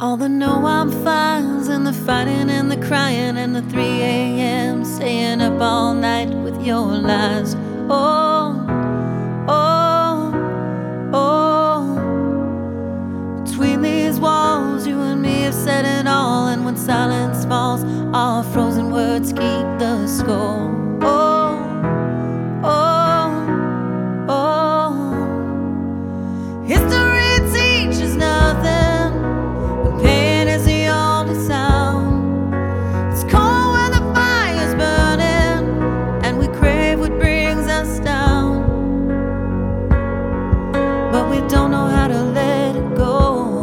All the no I'm fines and the fighting and the crying and the 3 a.m. staying up all night with your lies. Oh, oh, oh. Between these walls, you and me have said it all. And when silence falls, our frozen words keep the score. Oh, oh, oh. History teaches nothing. Pain is the only sound. It's cold when the fire's burning, and we crave what brings us down. But we don't know how to let it go.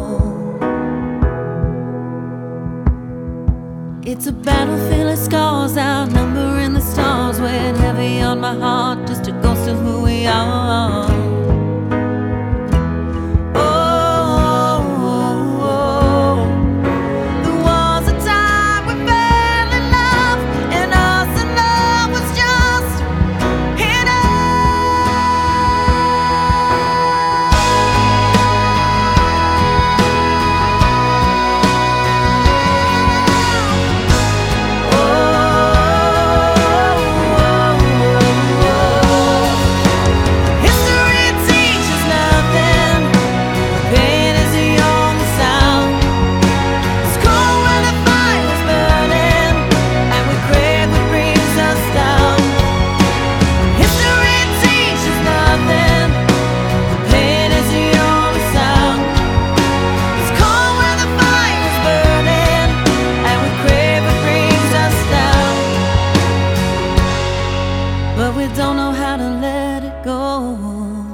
It's a battlefield of scars, outnumbering the stars, weighing heavy on my heart, just a ghost of who we are. But we don't know how to let it go.